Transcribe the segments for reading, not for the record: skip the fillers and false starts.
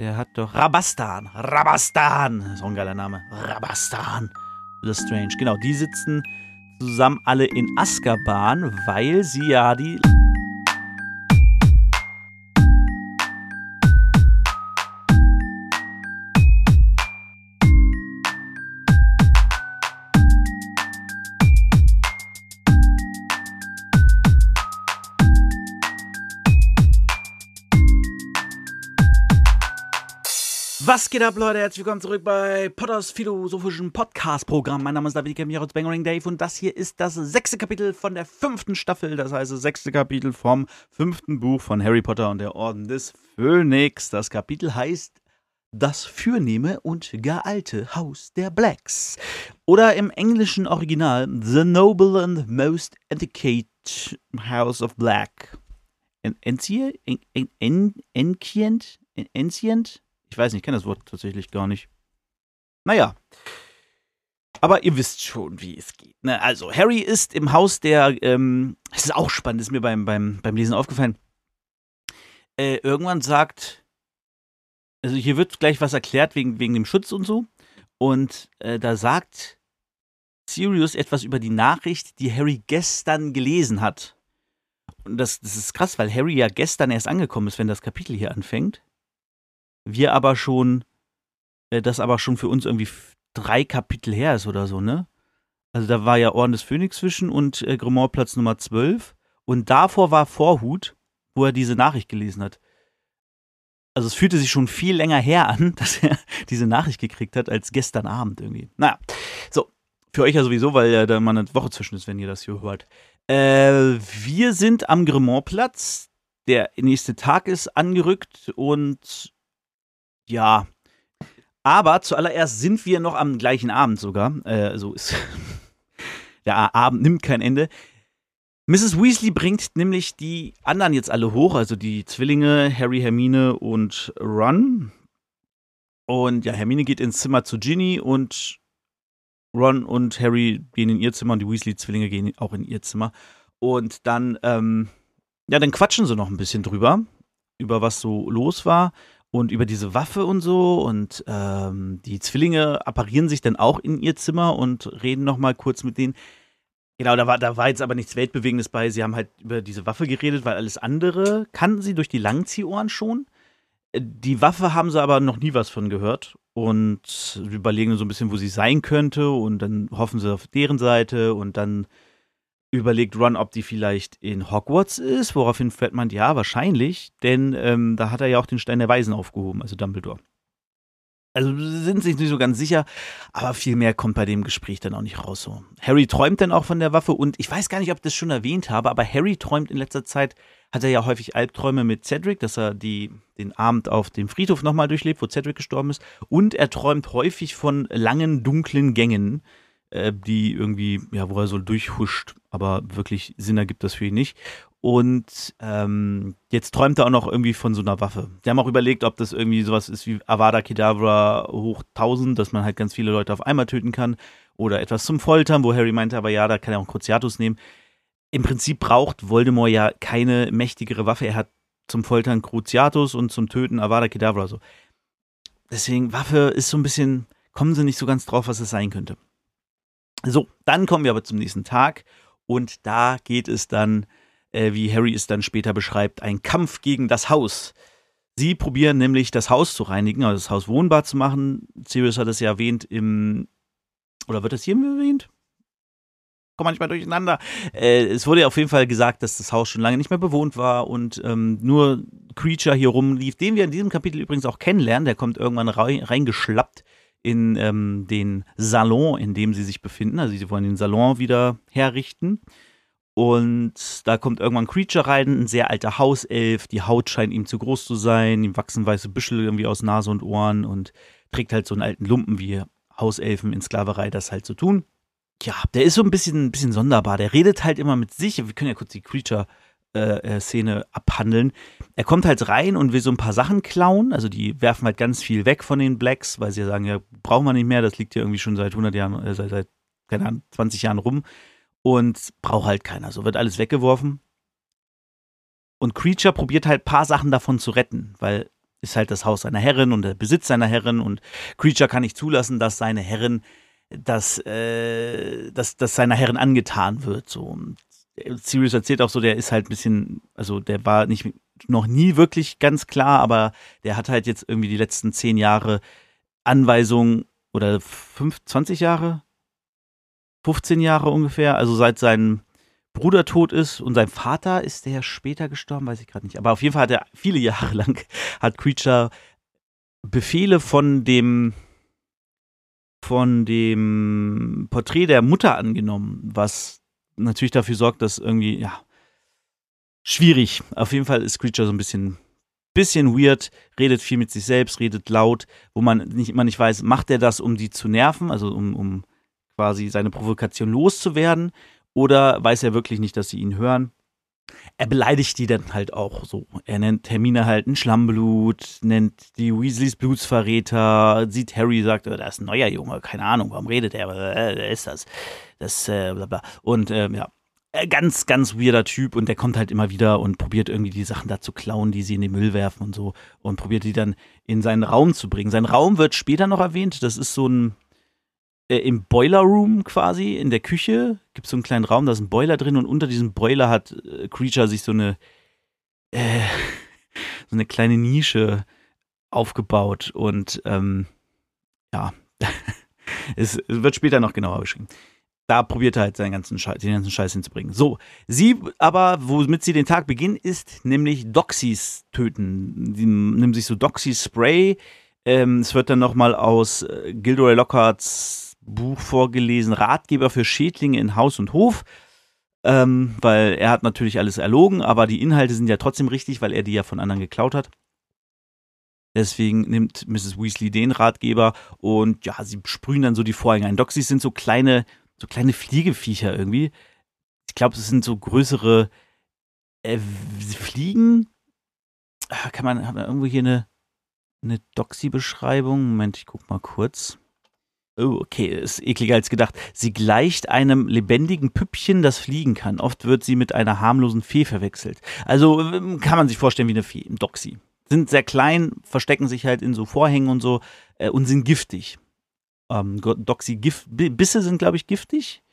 Der hat doch Rabastan. Rabastan. Das ist auch ein geiler Name. Rabastan. Lestrange. Genau, die sitzen zusammen alle in Azkaban, weil sie ja die... Was geht ab, Leute? Herzlich willkommen zurück bei Potters philosophischen Podcast-Programm. Mein Name ist David Kemiros Bangering Dave und das hier ist das 6. Kapitel von der 5. Staffel. Das heißt, das 6. Kapitel vom 5. Buch von Harry Potter und der Orden des Phönix. Das Kapitel heißt Das fürnehme und gealte Haus der Blacks. Oder im englischen Original The Noble and Most Educated House of Black. Ancient? Ich weiß nicht, ich kenne das Wort tatsächlich gar nicht. Naja. Aber ihr wisst schon, wie es geht. Ne? Also, Harry ist im Haus der, es ist auch spannend, ist mir beim Lesen aufgefallen. Irgendwann sagt, also hier wird gleich was erklärt wegen dem Schutz und so. Und da sagt Sirius etwas über die Nachricht, die Harry gestern gelesen hat. Und das ist krass, weil Harry ja gestern erst angekommen ist, wenn das Kapitel hier anfängt. Wir aber schon, das aber schon für uns irgendwie 3 Kapitel her ist oder so, ne? Also da war ja Orden des Phönix zwischen und Grimoire-Platz Nummer 12. Und davor war Vorhut, wo er diese Nachricht gelesen hat. Also es fühlte sich schon viel länger her an, dass er diese Nachricht gekriegt hat, als gestern Abend irgendwie. Naja, so, für euch ja sowieso, weil ja da mal eine Woche zwischen ist, wenn ihr das hier hört. Wir sind am Grimoire-Platz. Der nächste Tag ist angerückt und ja, aber zuallererst sind wir noch am gleichen Abend sogar. So ist der Abend nimmt kein Ende. Mrs. Weasley bringt nämlich die anderen jetzt alle hoch, also die Zwillinge, Harry, Hermine und Ron. Und ja, Hermine geht ins Zimmer zu Ginny und Ron und Harry gehen in ihr Zimmer und die Weasley-Zwillinge gehen auch in ihr Zimmer. Und dann, dann quatschen sie noch ein bisschen drüber, über was so los war. Und über diese Waffe und so. Und die Zwillinge apparieren sich dann auch in ihr Zimmer und reden noch mal kurz mit denen. Genau, da war jetzt aber nichts Weltbewegendes bei. Sie haben halt über diese Waffe geredet, weil alles andere kannten sie durch die Langziehohren schon. Die Waffe haben sie aber noch nie was von gehört. Und überlegen so ein bisschen, wo sie sein könnte. Und dann hoffen sie auf deren Seite. Und dann überlegt Ron, ob die vielleicht in Hogwarts ist, woraufhin Fred meint, ja, wahrscheinlich, denn da hat er ja auch den Stein der Weisen aufgehoben, also Dumbledore. Also sind sich nicht so ganz sicher, aber viel mehr kommt bei dem Gespräch dann auch nicht raus. So. Harry träumt dann auch von der Waffe und ich weiß gar nicht, ob ich das schon erwähnt habe, aber Harry träumt in letzter Zeit, hat er ja häufig Albträume mit Cedric, dass er den Abend auf dem Friedhof nochmal durchlebt, wo Cedric gestorben ist, und er träumt häufig von langen, dunklen Gängen, die irgendwie, ja, wo er so durchhuscht, aber wirklich Sinn ergibt das für ihn nicht. Und jetzt träumt er auch noch irgendwie von so einer Waffe. Die haben auch überlegt, ob das irgendwie sowas ist wie Avada Kedavra hoch 1000, dass man halt ganz viele Leute auf einmal töten kann. Oder etwas zum Foltern, wo Harry meinte, aber ja, da kann er auch einen Cruciatus nehmen. Im Prinzip braucht Voldemort ja keine mächtigere Waffe. Er hat zum Foltern Cruciatus und zum Töten Avada Kedavra. So. Deswegen, Waffe ist so ein bisschen, kommen sie nicht so ganz drauf, was es sein könnte. So, dann kommen wir aber zum nächsten Tag und da geht es dann, wie Harry es dann später beschreibt, ein Kampf gegen das Haus. Sie probieren nämlich das Haus zu reinigen, also das Haus wohnbar zu machen. Sirius hat es ja erwähnt oder wird das hier erwähnt? Komm manchmal durcheinander. Es wurde ja auf jeden Fall gesagt, dass das Haus schon lange nicht mehr bewohnt war und nur Creature hier rumlief, den wir in diesem Kapitel übrigens auch kennenlernen. Der kommt irgendwann reingeschlappt in den Salon, in dem sie sich befinden. Also sie wollen den Salon wieder herrichten. Und da kommt irgendwann Creature rein, ein sehr alter Hauself. Die Haut scheint ihm zu groß zu sein. Ihm wachsen weiße Büschel irgendwie aus Nase und Ohren und trägt halt so einen alten Lumpen, wie Hauselfen in Sklaverei das halt so tun. Ja, der ist so ein bisschen sonderbar. Der redet halt immer mit sich. Wir können ja kurz die Creature-Szene abhandeln. Er kommt halt rein und will so ein paar Sachen klauen. Also die werfen halt ganz viel weg von den Blacks, weil sie sagen, ja, brauchen wir nicht mehr. Das liegt ja irgendwie schon seit 100 Jahren, seit keine Ahnung, 20 Jahren rum. Und braucht halt keiner. So wird alles weggeworfen. Und Creature probiert halt ein paar Sachen davon zu retten, weil ist halt das Haus seiner Herrin und der Besitz seiner Herrin und Creature kann nicht zulassen, dass seine Herrin, dass seiner Herrin angetan wird. So. Und Sirius erzählt auch so, der ist halt ein bisschen, also der war noch nie wirklich ganz klar, aber der hat halt jetzt irgendwie die letzten 10 Jahre Anweisungen oder 20 Jahre, 15 Jahre ungefähr, also seit sein Bruder tot ist und sein Vater, ist der später gestorben, weiß ich gerade nicht. Aber auf jeden Fall hat er viele Jahre lang, hat Creature Befehle von dem Porträt der Mutter angenommen, was natürlich dafür sorgt, dass irgendwie, ja, schwierig. Auf jeden Fall ist Creature so ein bisschen weird, redet viel mit sich selbst, redet laut, wo man immer nicht weiß, macht er das, um die zu nerven, also um quasi seine Provokation loszuwerden, oder weiß er wirklich nicht, dass sie ihn hören? Er beleidigt die dann halt auch so. Er nennt Hermine halt ein Schlammblut, nennt die Weasleys Blutsverräter, sieht Harry, sagt, da ist ein neuer Junge, keine Ahnung, warum redet er, wer ist das? Das, bla bla. Und ja, ganz, ganz weirder Typ und der kommt halt immer wieder und probiert irgendwie die Sachen da zu klauen, die sie in den Müll werfen und so und probiert die dann in seinen Raum zu bringen. Sein Raum wird später noch erwähnt, das ist so ein im Boiler Room quasi, in der Küche, gibt es so einen kleinen Raum, da ist ein Boiler drin und unter diesem Boiler hat Creature sich so eine kleine Nische aufgebaut und ja, es wird später noch genauer beschrieben. Da probiert er halt den ganzen Scheiß hinzubringen. So, sie aber, womit sie den Tag beginnt, ist nämlich Doxys töten. Sie nimmt sich so Doxy-Spray. Es wird dann nochmal aus Gilderoy Lockharts Buch vorgelesen, Ratgeber für Schädlinge in Haus und Hof, weil er hat natürlich alles erlogen, aber die Inhalte sind ja trotzdem richtig, weil er die ja von anderen geklaut hat. Deswegen nimmt Mrs. Weasley den Ratgeber und ja, sie sprühen dann so die Vorhänge ein. Doxys sind so kleine Fliegeviecher irgendwie. Ich glaube, es sind so größere Fliegen. Hat man irgendwo hier eine Doxy-Beschreibung? Moment, ich guck mal kurz. Oh, okay, ist ekliger als gedacht. Sie gleicht einem lebendigen Püppchen, das fliegen kann. Oft wird sie mit einer harmlosen Fee verwechselt. Also kann man sich vorstellen wie eine Fee, ein Doxy. Sind sehr klein, verstecken sich halt in so Vorhängen und so und sind giftig. Doxy-Bisse sind, glaube ich, giftig.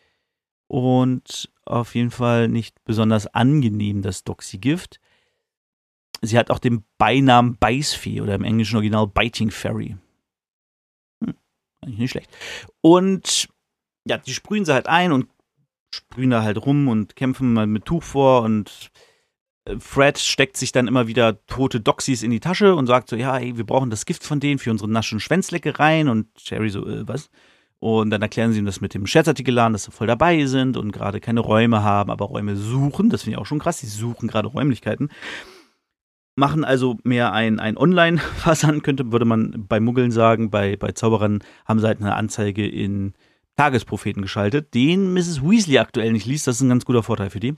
Und auf jeden Fall nicht besonders angenehm, das Doxy-Gift. Sie hat auch den Beinamen Beißfee oder im englischen Original Biting Fairy. Eigentlich nicht schlecht. Und ja, die sprühen sie halt ein und sprühen da halt rum und kämpfen mal mit Tuch vor und Fred steckt sich dann immer wieder tote Doxys in die Tasche und sagt so, ja, ey, wir brauchen das Gift von denen für unsere Nasch- und Schwänzleckereien und Harry so, was? Und dann erklären sie ihm das mit dem Scherzartikelladen, dass sie voll dabei sind und gerade keine Räume haben, aber Räume suchen. Das finde ich auch schon krass, die suchen gerade Räumlichkeiten. Machen also mehr ein Online-Versand, würde man bei Muggeln sagen. Bei Zauberern haben sie halt eine Anzeige in Tagespropheten geschaltet, den Mrs. Weasley aktuell nicht liest. Das ist ein ganz guter Vorteil für die.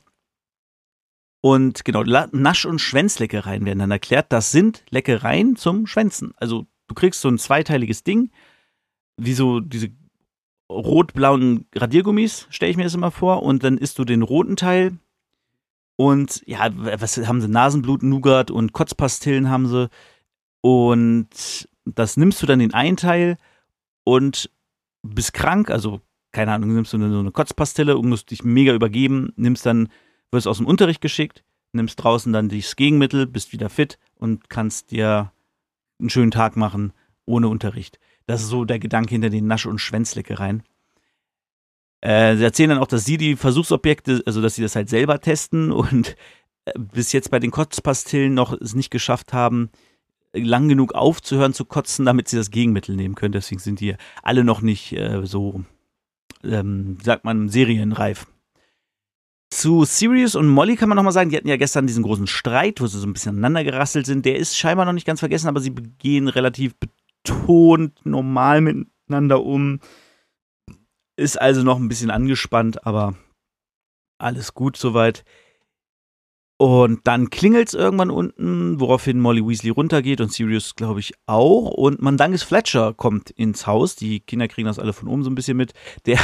Und genau, Nasch- und Schwänzleckereien werden dann erklärt. Das sind Leckereien zum Schwänzen. Also du kriegst so ein zweiteiliges Ding, wie so diese rot-blauen Radiergummis, stelle ich mir das immer vor. Und dann isst du den roten Teil. Und ja, was haben sie? Nasenblut, Nougat und Kotzpastillen haben sie. Und das nimmst du dann den einen Teil und bist krank. Also, keine Ahnung, nimmst du so eine Kotzpastille und musst dich mega übergeben. Wirst aus dem Unterricht geschickt, nimmst draußen dann das Gegenmittel, bist wieder fit und kannst dir einen schönen Tag machen ohne Unterricht. Das ist so der Gedanke hinter den Nasch- und Schwänzleckereien. Sie erzählen dann auch, dass sie die Versuchsobjekte, also dass sie das halt selber testen und bis jetzt bei den Kotzpastillen noch es nicht geschafft haben, lang genug aufzuhören zu kotzen, damit sie das Gegenmittel nehmen können. Deswegen sind die alle noch nicht sagt man, serienreif. Zu Sirius und Molly kann man nochmal sagen, die hatten ja gestern diesen großen Streit, wo sie so ein bisschen aneinander gerasselt sind. Der ist scheinbar noch nicht ganz vergessen, aber sie gehen relativ betont normal miteinander um. Ist also noch ein bisschen angespannt, aber alles gut soweit. Und dann klingelt es irgendwann unten, woraufhin Molly Weasley runtergeht und Sirius, glaube ich, auch. Und Mandangus Fletcher kommt ins Haus. Die Kinder kriegen das alle von oben so ein bisschen mit. Der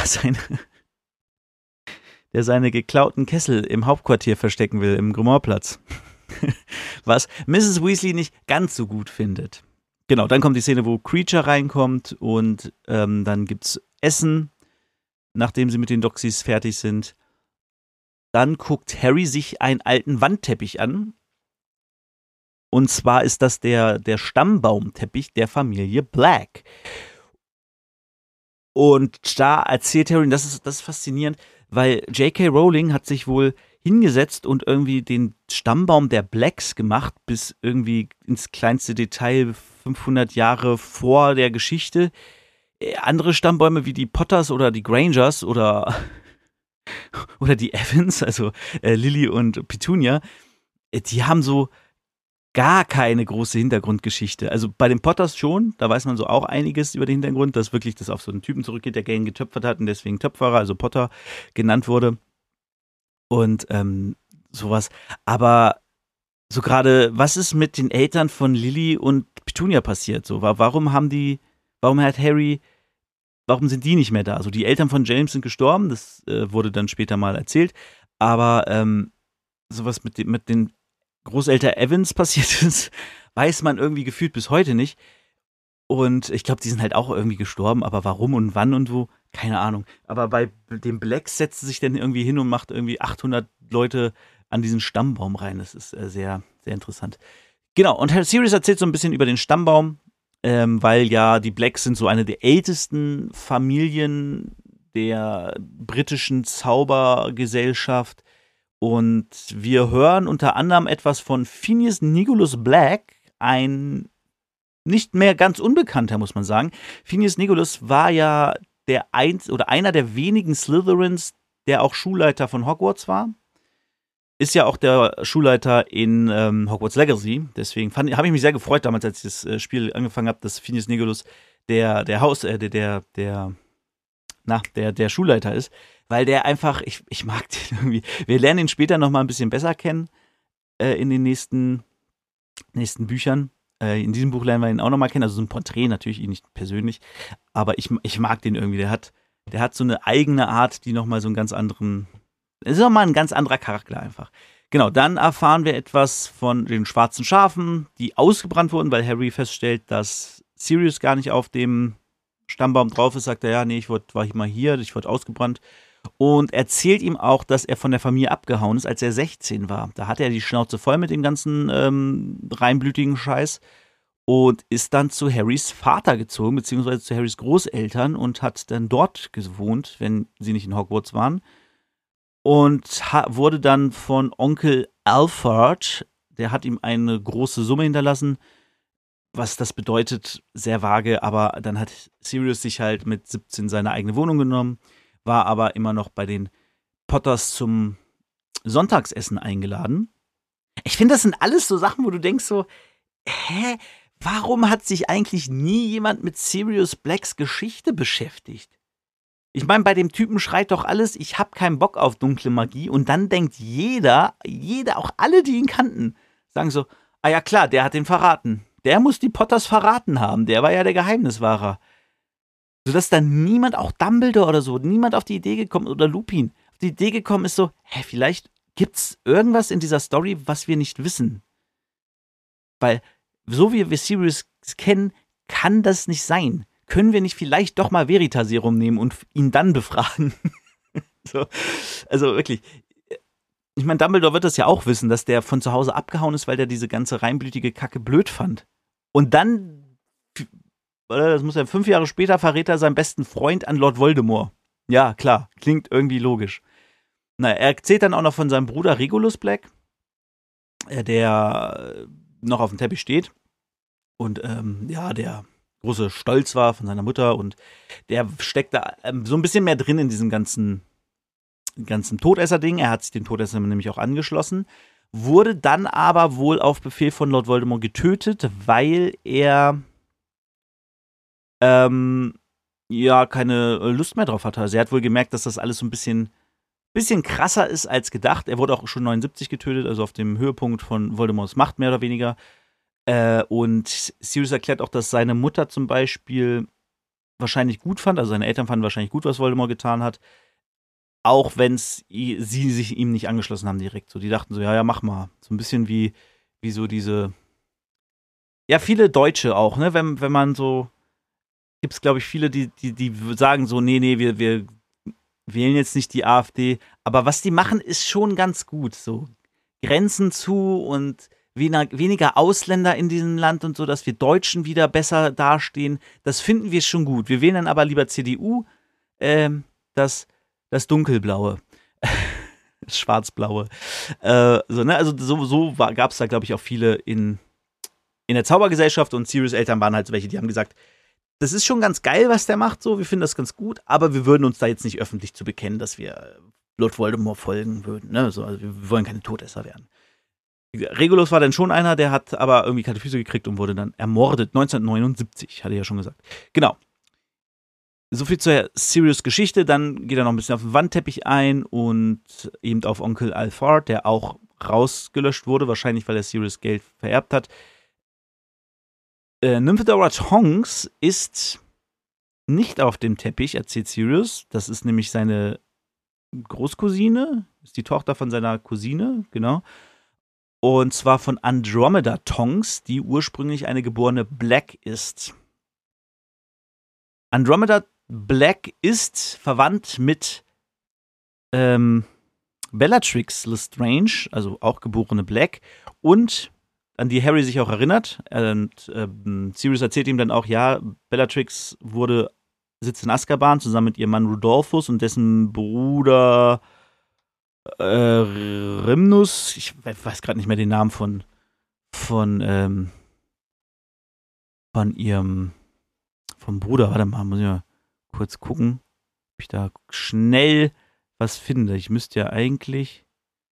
seine geklauten Kessel im Hauptquartier verstecken will, im Grimoireplatz. was Mrs. Weasley nicht ganz so gut findet. Genau, dann kommt die Szene, wo Creature reinkommt und dann gibt's Essen, nachdem sie mit den Doxies fertig sind. Dann guckt Harry sich einen alten Wandteppich an. Und zwar ist das der Stammbaumteppich der Familie Black. Und da erzählt Harry, und das ist faszinierend, weil J.K. Rowling hat sich wohl hingesetzt und irgendwie den Stammbaum der Blacks gemacht, bis irgendwie ins kleinste Detail 500 Jahre vor der Geschichte. Andere Stammbäume wie die Potters oder die Grangers oder die Evans, also Lily und Petunia, die haben so gar keine große Hintergrundgeschichte. Also bei den Potters schon, da weiß man so auch einiges über den Hintergrund, dass wirklich das auf so einen Typen zurückgeht, der gern getöpfert hat und deswegen Töpferer, also Potter genannt wurde. Und sowas. Aber so gerade, was ist mit den Eltern von Lily und Petunia passiert? So, warum sind die nicht mehr da? Also die Eltern von James sind gestorben, das wurde dann später mal erzählt. Aber sowas mit den Großeltern Evans passiert ist, weiß man irgendwie gefühlt bis heute nicht. Und ich glaube, die sind halt auch irgendwie gestorben, aber warum und wann und wo, keine Ahnung. Aber bei den Blacks setzt sie sich dann irgendwie hin und macht irgendwie 800 Leute an diesen Stammbaum rein. Das ist sehr, sehr interessant. Genau, und Sirius erzählt so ein bisschen über den Stammbaum, weil ja die Blacks sind so eine der ältesten Familien der britischen Zaubergesellschaft. Und wir hören unter anderem etwas von Phineas Nigellus Black, ein nicht mehr ganz unbekannter, muss man sagen. Phineas Nigellus war ja einer der wenigen Slytherins, der auch Schulleiter von Hogwarts war. Ist ja auch der Schulleiter in Hogwarts Legacy. Deswegen habe ich mich sehr gefreut damals, als ich das Spiel angefangen habe, dass Phineas Nigellus der Schulleiter ist. Weil der einfach, ich mag den irgendwie. Wir lernen ihn später noch mal ein bisschen besser kennen in den nächsten Büchern. In diesem Buch lernen wir ihn auch noch mal kennen. Also so ein Porträt, natürlich ihn nicht persönlich. Aber ich mag den irgendwie. Der hat so eine eigene Art, die noch mal so einen ganz anderen. Es ist noch mal ein ganz anderer Charakter einfach. Genau, dann erfahren wir etwas von den schwarzen Schafen, die ausgebrannt wurden, weil Harry feststellt, dass Sirius gar nicht auf dem Stammbaum drauf ist. Sagt er, ja, nee, ich war mal hier, ich wurde ausgebrannt. Und erzählt ihm auch, dass er von der Familie abgehauen ist, als er 16 war. Da hatte er die Schnauze voll mit dem ganzen reinblütigen Scheiß und ist dann zu Harrys Vater gezogen, beziehungsweise zu Harrys Großeltern und hat dann dort gewohnt, wenn sie nicht in Hogwarts waren. Und wurde dann von Onkel Alfred, der hat ihm eine große Summe hinterlassen. Was das bedeutet, sehr vage, aber dann hat Sirius sich halt mit 17 seine eigene Wohnung genommen, war aber immer noch bei den Potters zum Sonntagsessen eingeladen. Ich finde, das sind alles so Sachen, wo du denkst so, warum hat sich eigentlich nie jemand mit Sirius Blacks Geschichte beschäftigt? Ich meine, bei dem Typen schreit doch alles, ich habe keinen Bock auf dunkle Magie und dann denkt jeder, auch alle, die ihn kannten, sagen so, ah ja klar, der hat den verraten. Der muss die Potters verraten haben, der war ja der Geheimniswahrer. Sodass dann niemand, auch Dumbledore oder so, niemand auf die Idee gekommen, oder Lupin, auf die Idee gekommen ist so, vielleicht gibt's irgendwas in dieser Story, was wir nicht wissen. Weil, so wie wir Sirius kennen, kann das nicht sein. Können wir nicht vielleicht doch mal Veritaserum nehmen und ihn dann befragen? So, also wirklich. Ich meine, Dumbledore wird das ja auch wissen, dass der von zu Hause abgehauen ist, weil der diese ganze reinblütige Kacke blöd fand. Und dann, das muss er 5 Jahre später, verrät er seinen besten Freund an Lord Voldemort. Ja, klar, klingt irgendwie logisch. Na, er erzählt dann auch noch von seinem Bruder Regulus Black, der noch auf dem Teppich steht. Und der große Stolz war von seiner Mutter. Und der steckt da so ein bisschen mehr drin in diesem ganzen Todesser-Ding. Er hat sich den Todesser nämlich auch angeschlossen. Wurde dann aber wohl auf Befehl von Lord Voldemort getötet, weil er keine Lust mehr drauf hatte. Also er hat wohl gemerkt, dass das alles so ein bisschen krasser ist als gedacht. Er wurde auch schon 79 getötet, also auf dem Höhepunkt von Voldemorts Macht mehr oder weniger. Und Sirius erklärt auch, dass seine Mutter zum Beispiel wahrscheinlich gut fand, also seine Eltern fanden wahrscheinlich gut, was Voldemort getan hat. auch wenn sie sich ihm nicht angeschlossen haben direkt. So, die dachten so, ja, mach mal. So ein bisschen wie so diese, ja, viele Deutsche auch, ne? Wenn man so, gibt es, glaube ich, viele, die sagen so, nee, wir wählen jetzt nicht die AfD. Aber was die machen, ist schon ganz gut. So Grenzen zu und weniger Ausländer in diesem Land und so, dass wir Deutschen wieder besser dastehen. Das finden wir schon gut. Wir wählen dann aber lieber CDU, das Dunkelblaue. Das Schwarzblaue. So, ne? Also so gab es da, glaube ich, auch viele in der Zaubergesellschaft, und Sirius Eltern waren halt welche, die haben gesagt, das ist schon ganz geil, was der macht, so, wir finden das ganz gut, aber wir würden uns da jetzt nicht öffentlich zu bekennen, dass wir Lord Voldemort folgen würden, ne? So, also wir wollen keine Todesser werden. Regulus war dann schon einer, der hat aber irgendwie kalte Füße gekriegt und wurde dann ermordet, 1979, hatte ich ja schon gesagt. Genau. So viel zur Sirius-Geschichte, dann geht er noch ein bisschen auf den Wandteppich ein und eben auf Onkel Alfard, der auch rausgelöscht wurde, wahrscheinlich, weil er Sirius Geld vererbt hat. Nymphadora Tonks ist nicht auf dem Teppich, erzählt Sirius. Das ist nämlich seine Großcousine, ist die Tochter von seiner Cousine, genau. Und zwar von Andromeda Tonks, die ursprünglich eine geborene Black ist. Andromeda Black ist verwandt mit Bellatrix Lestrange, also auch geborene Black, und an die Harry sich auch erinnert. Und Sirius erzählt ihm dann auch, ja, Bellatrix sitzt in Azkaban zusammen mit ihrem Mann Rudolphus und dessen Bruder Rhymnus. Ich weiß gerade nicht mehr den Namen von ihrem vom Bruder. Warte mal, muss ich mal kurz gucken, ob ich da schnell was finde. Ich müsste ja eigentlich,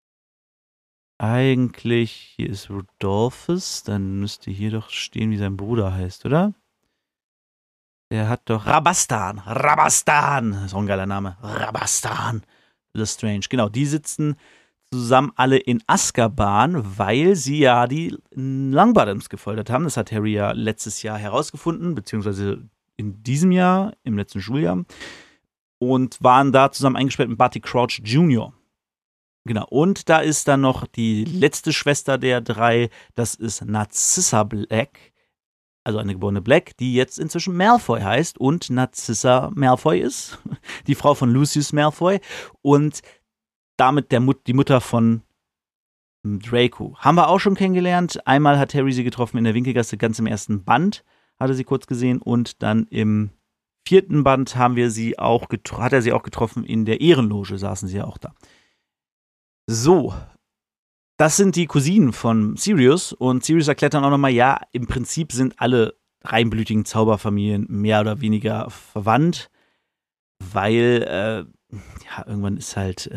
hier ist Rudolphus, dann müsste hier doch stehen, wie sein Bruder heißt, oder? Der hat doch Rabastan, das ist auch ein geiler Name, Rabastan Lestrange, genau, die sitzen zusammen alle in Azkaban, weil sie ja die Longbottoms gefoltert haben. Das hat Harry ja letztes Jahr herausgefunden, beziehungsweise in diesem Jahr, im letzten Schuljahr, und waren da zusammen eingesperrt mit Barty Crouch Jr., genau, und da ist dann noch die letzte Schwester der drei, das ist Narcissa Black, also eine geborene Black, die jetzt inzwischen Malfoy heißt und Narcissa Malfoy ist, die Frau von Lucius Malfoy und damit die Mutter von Draco. Haben wir auch schon kennengelernt. Einmal hat Harry sie getroffen in der Winkelgasse, ganz im ersten Band, hatte sie kurz gesehen, und dann im 4. Band hat er sie auch getroffen in der Ehrenloge, saßen sie ja auch da. So, das sind die Cousinen von Sirius, und Sirius erklärt dann auch nochmal, ja, im Prinzip sind alle reinblütigen Zauberfamilien mehr oder weniger verwandt, weil, irgendwann ist halt,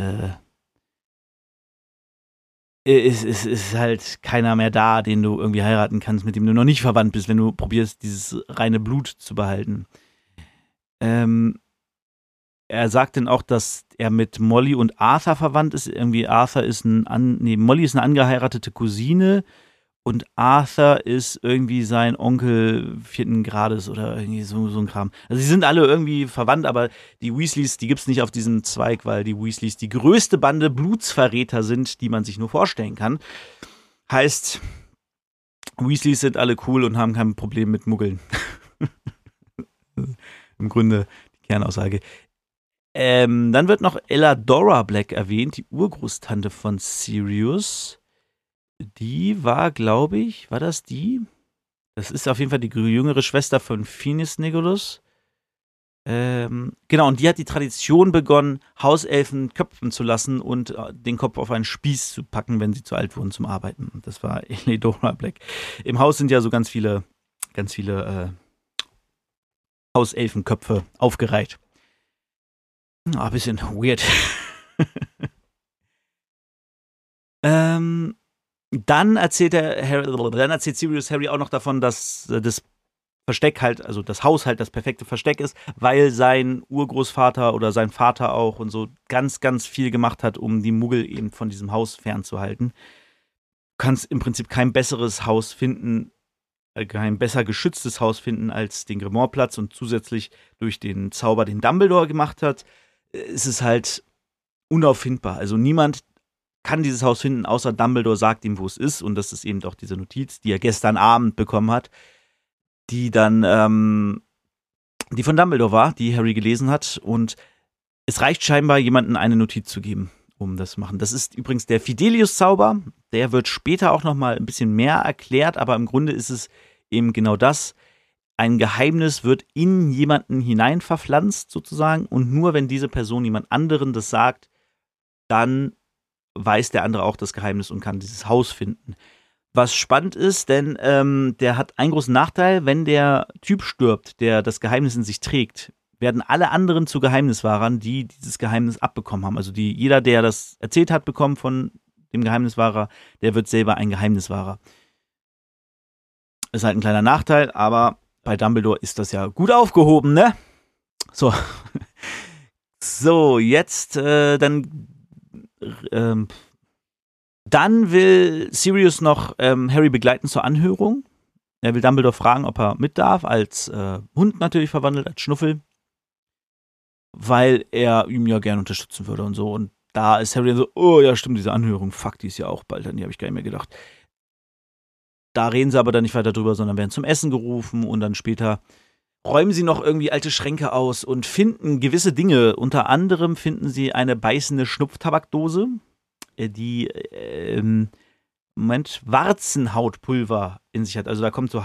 ist halt keiner mehr da, den du irgendwie heiraten kannst, mit dem du noch nicht verwandt bist, wenn du probierst, dieses reine Blut zu behalten. Er sagt dann auch, dass er mit Molly und Arthur verwandt ist. Irgendwie Molly ist eine angeheiratete Cousine und Arthur ist irgendwie sein Onkel 4. Grades oder irgendwie so ein Kram. Also sie sind alle irgendwie verwandt, aber die Weasleys, die gibt's nicht auf diesem Zweig, weil die Weasleys die größte Bande Blutsverräter sind, die man sich nur vorstellen kann. Heißt, Weasleys sind alle cool und haben kein Problem mit Muggeln. Im Grunde die Kernaussage. Dann wird noch Elladora Black erwähnt, die Urgroßtante von Sirius. Die war, glaube ich, war das die? Das ist auf jeden Fall die jüngere Schwester von Finis Nigulus. Genau, und die hat die Tradition begonnen, Hauselfen köpfen zu lassen und den Kopf auf einen Spieß zu packen, wenn sie zu alt wurden zum Arbeiten. Und das war Elladora Black. Im Haus sind ja so ganz viele Hauselfenköpfe aufgereiht. Ein bisschen weird. Dann erzählt Sirius Harry auch noch davon, dass das Versteck halt, also das Haus halt das perfekte Versteck ist, weil sein Urgroßvater oder sein Vater auch und so ganz, ganz viel gemacht hat, um die Muggel eben von diesem Haus fernzuhalten. Du kannst im Prinzip kein besseres Haus finden, kein besser geschütztes Haus finden als den Grimoire-Platz, und zusätzlich durch den Zauber, den Dumbledore gemacht hat, ist es halt unauffindbar. Also niemand kann dieses Haus finden, außer Dumbledore sagt ihm, wo es ist. Und das ist eben doch diese Notiz, die er gestern Abend bekommen hat, die dann, die von Dumbledore war, die Harry gelesen hat. Und es reicht scheinbar, jemandem eine Notiz zu geben, um das zu machen. Das ist übrigens der Fidelius-Zauber. Der wird später auch noch mal ein bisschen mehr erklärt, aber im Grunde ist es eben genau das. Ein Geheimnis wird in jemanden hinein verpflanzt, sozusagen. Und nur wenn diese Person jemand anderen das sagt, dann weiß der andere auch das Geheimnis und kann dieses Haus finden. Was spannend ist, denn der hat einen großen Nachteil, wenn der Typ stirbt, der das Geheimnis in sich trägt, werden alle anderen zu Geheimniswahrern, die dieses Geheimnis abbekommen haben. Also jeder, der das erzählt hat bekommen von dem Geheimniswahrer, der wird selber ein Geheimniswahrer. Ist halt ein kleiner Nachteil, aber bei Dumbledore ist das ja gut aufgehoben, ne? So. So, jetzt dann will Sirius noch Harry begleiten zur Anhörung. Er will Dumbledore fragen, ob er mit darf, als Hund natürlich verwandelt, als Schnuffel. Weil er ihm ja gerne unterstützen würde und so. Und da ist Harry dann so, oh ja, stimmt, diese Anhörung, fuck, die ist ja auch bald, an die habe ich gar nicht mehr gedacht. Da reden sie aber dann nicht weiter drüber, sondern werden zum Essen gerufen und dann später räumen sie noch irgendwie alte Schränke aus und finden gewisse Dinge. Unter anderem finden sie eine beißende Schnupftabakdose, die Warzenhautpulver in sich hat. Also da kommt so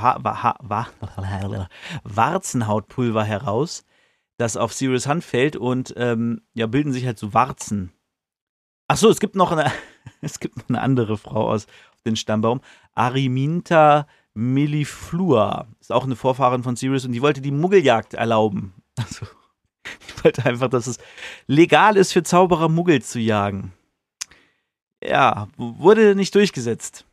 Warzenhautpulver heraus, das auf Sirius Hand fällt und bilden sich halt so Warzen. Achso, es gibt noch eine andere Frau aus dem Stammbaum. Araminta Melliflua. Ist auch eine Vorfahrin von Sirius und die wollte die Muggeljagd erlauben. Also, die wollte einfach, dass es legal ist für Zauberer, Muggel zu jagen. Ja, wurde nicht durchgesetzt.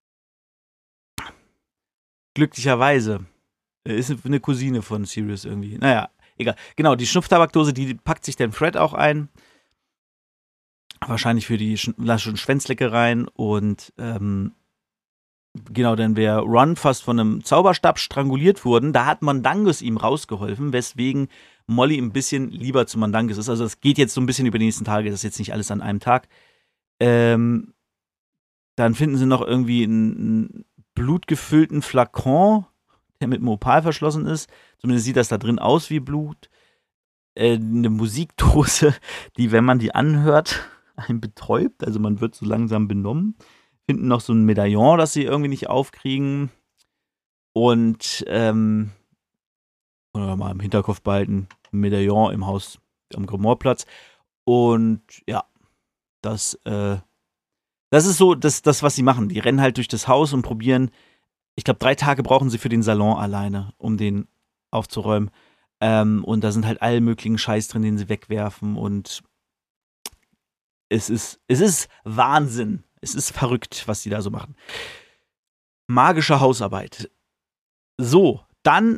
Glücklicherweise. Ist eine Cousine von Sirius irgendwie. Naja, egal. Genau, die Schnupftabakdose, die packt sich dann Fred auch ein. Wahrscheinlich für die Schwänzleckereien und genau, denn wäre Ron fast von einem Zauberstab stranguliert worden. Da hat Mandangus ihm rausgeholfen, weswegen Molly ein bisschen lieber zu Mandangus ist. Also das geht jetzt so ein bisschen über die nächsten Tage, das ist jetzt nicht alles an einem Tag. Dann finden sie noch irgendwie einen blutgefüllten Flakon, der mit einem Opal verschlossen ist. Zumindest sieht das da drin aus wie Blut. Eine Musikdose, die, wenn man die anhört, einen betäubt. Also man wird so langsam benommen. Finden noch so ein Medaillon, das sie irgendwie nicht aufkriegen. Und oder mal im Hinterkopf behalten, ein Medaillon im Haus am Grimoire-Platz. Und ja, das ist so das, was sie machen. Die rennen halt durch das Haus und probieren, ich glaube, 3 Tage brauchen sie für den Salon alleine, um den aufzuräumen. Und da sind halt alle möglichen Scheiß drin, den sie wegwerfen. Und es ist Wahnsinn. Es ist verrückt, was die da so machen. Magische Hausarbeit. So, dann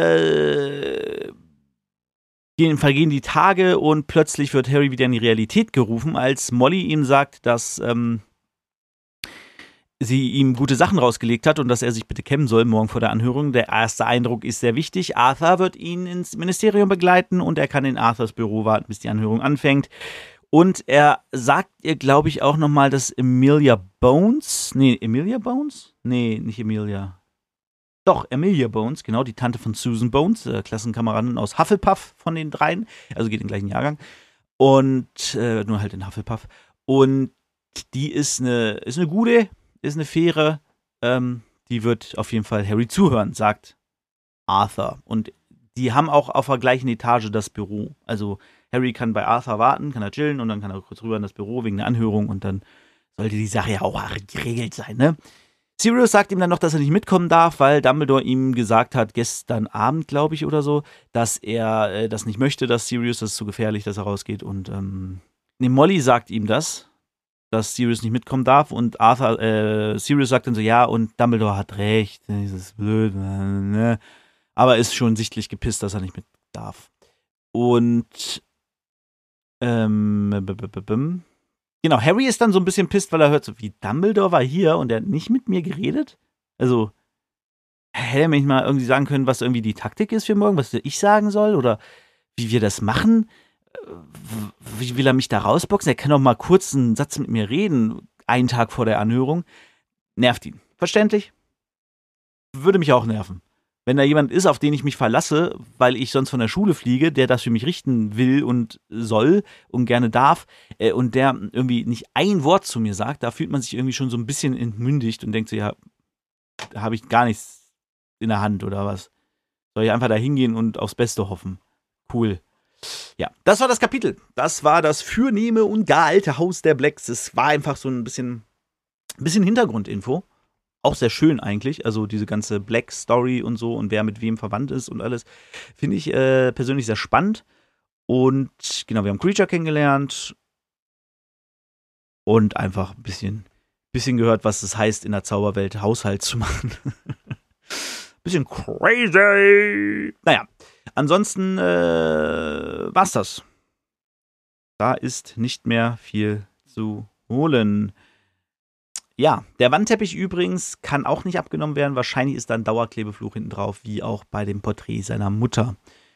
vergehen die Tage und plötzlich wird Harry wieder in die Realität gerufen, als Molly ihm sagt, dass sie ihm gute Sachen rausgelegt hat und dass er sich bitte kämmen soll morgen vor der Anhörung. Der erste Eindruck ist sehr wichtig. Arthur wird ihn ins Ministerium begleiten und er kann in Arthurs Büro warten, bis die Anhörung anfängt. Und er sagt ihr, glaube ich, auch nochmal, dass Emilia Bones? Nee, nicht Emilia. Doch, Emilia Bones, genau, die Tante von Susan Bones, Klassenkameradin aus Hufflepuff von den dreien. Also geht in den gleichen Jahrgang. Und nur halt in Hufflepuff. Und die ist eine gute, ist eine faire. Die wird auf jeden Fall Harry zuhören, sagt Arthur. Und die haben auch auf der gleichen Etage das Büro. Also Harry kann bei Arthur warten, kann er chillen und dann kann er kurz rüber in das Büro wegen der Anhörung und dann sollte die Sache ja auch geregelt sein, ne? Sirius sagt ihm dann noch, dass er nicht mitkommen darf, weil Dumbledore ihm gesagt hat, gestern Abend, glaube ich, oder so, dass er das nicht möchte, dass Sirius, das ist zu gefährlich, dass er rausgeht. Und Molly sagt ihm das, dass Sirius nicht mitkommen darf und Sirius sagt dann so, ja, und Dumbledore hat recht, das ist blöd, ne? Aber ist schon sichtlich gepisst, dass er nicht mit darf. Und genau, Harry ist dann so ein bisschen pisst, weil er hört so, wie Dumbledore war hier und er hat nicht mit mir geredet. Also, hätte er mich mal irgendwie sagen können, was irgendwie die Taktik ist für morgen, was ich sagen soll oder wie wir das machen. wie will er mich da rausboxen? Er kann doch mal kurz einen Satz mit mir reden, einen Tag vor der Anhörung. Nervt ihn. Verständlich? Würde mich auch nerven. Wenn da jemand ist, auf den ich mich verlasse, weil ich sonst von der Schule fliege, der das für mich richten will und soll und gerne darf, und der irgendwie nicht ein Wort zu mir sagt, da fühlt man sich irgendwie schon so ein bisschen entmündigt und denkt so, ja, da habe ich gar nichts in der Hand oder was. Soll ich einfach da hingehen und aufs Beste hoffen. Cool. Ja, das war das Kapitel. Das war das fürnehme und gar alte Haus der Blacks. Es war einfach so ein bisschen Hintergrundinfo. Auch sehr schön eigentlich, also diese ganze Black-Story und so und wer mit wem verwandt ist und alles, finde ich persönlich sehr spannend. Und genau, wir haben Creature kennengelernt und einfach ein bisschen gehört, was es heißt, in der Zauberwelt Haushalt zu machen. Bisschen crazy. Naja, ansonsten war's das. Da ist nicht mehr viel zu holen. Ja, der Wandteppich übrigens kann auch nicht abgenommen werden. Wahrscheinlich ist da ein Dauerklebefluch hinten drauf, wie auch bei dem Porträt seiner Mutter.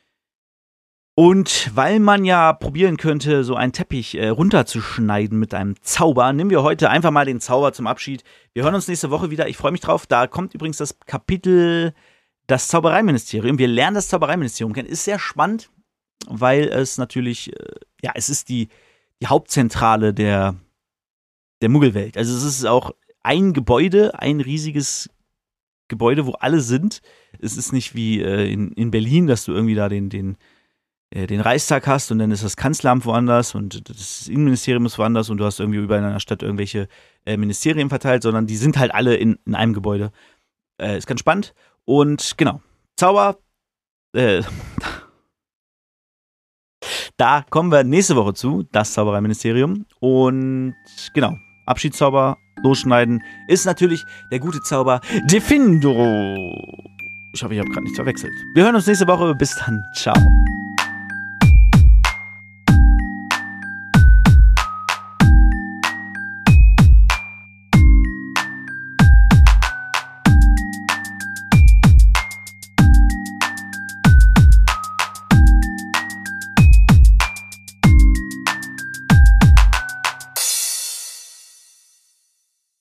Und weil man ja probieren könnte, so einen Teppich runterzuschneiden mit einem Zauber, nehmen wir heute einfach mal den Zauber zum Abschied. Wir hören uns nächste Woche wieder. Ich freue mich drauf. Da kommt übrigens das Kapitel Das Zaubereiministerium. Wir lernen das Zaubereiministerium kennen. Ist sehr spannend, weil es natürlich, es ist die Hauptzentrale der Muggelwelt. Also es ist auch ein Gebäude, ein riesiges Gebäude, wo alle sind. Es ist nicht wie in Berlin, dass du irgendwie da den Reichstag hast und dann ist das Kanzleramt woanders und das Innenministerium ist woanders und du hast irgendwie überall in einer Stadt irgendwelche Ministerien verteilt, sondern die sind halt alle in einem Gebäude. Ist ganz spannend. Und genau, Zauber, da kommen wir nächste Woche zu, das Zaubereiministerium. Und genau, Abschiedszauber, losschneiden, ist natürlich der gute Zauber Defindro. Ich hoffe, ich habe gerade nichts verwechselt. Wir hören uns nächste Woche. Bis dann. Ciao.